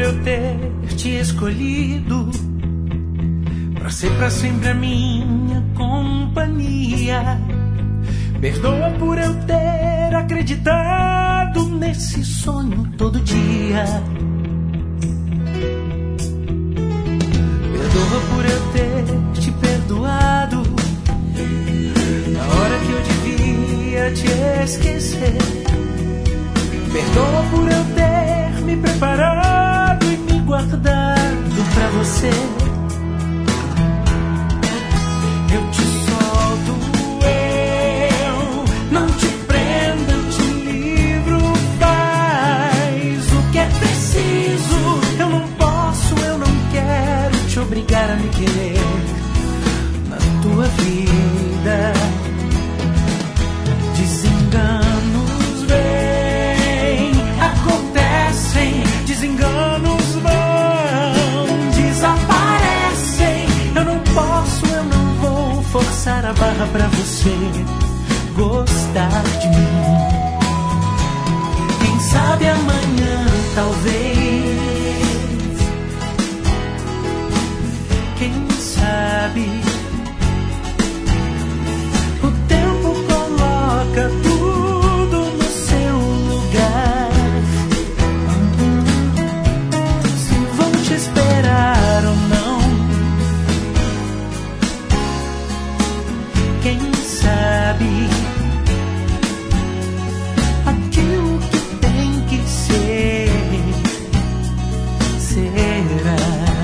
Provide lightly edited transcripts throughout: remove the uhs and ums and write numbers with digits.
eu ter te escolhido pra ser pra sempre a minha companhia. Perdoa por eu ter acreditado nesse sonho todo dia. Perdoa por eu ter te perdoado na hora que eu devia te esquecer. Perdoa por eu ter me preparado e me guardado pra você. Eu te solto, eu não te prendo, eu te livro. Faz o que é preciso. Eu não posso, eu não quero te obrigar a me querer na tua vida. Desenganos vêm, acontecem, desenganos vão, desaparecem. Eu não posso, eu não vou forçar a barra pra você gostar de mim. Quem sabe amanhã, talvez. Quem sabe? O tempo coloca tudo no seu lugar. Se vão te esperar ou não, quem sabe? Aquilo que tem que ser, será.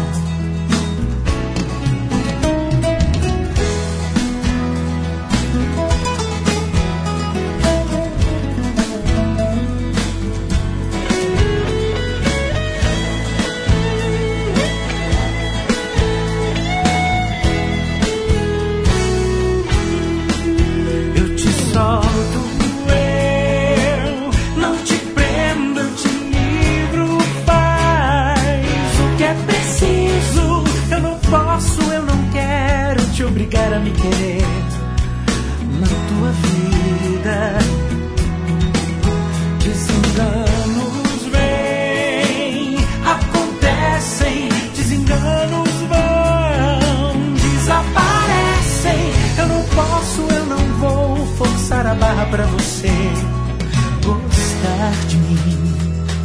Eu te solto, eu não te prendo, eu te livro. Faz o que é preciso. Eu não posso, eu não quero te obrigar a me querer na tua vida. Desenganos vêm, acontecem, desenganos vão, desaparecem. Eu não posso, eu não vou forçar a barra pra você gostar de mim.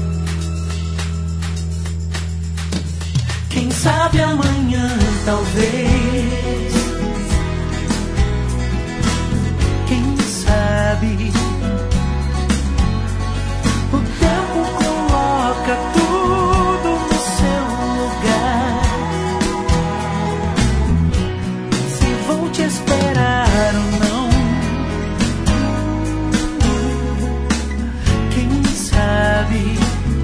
Quem sabe amanhã, talvez. Quem sabe? O tempo coloca tudo no seu lugar. Se vou te esperar ou não, quem sabe?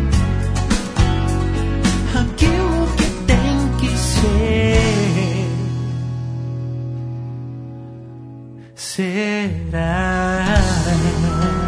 Aquilo que tem que ser, será.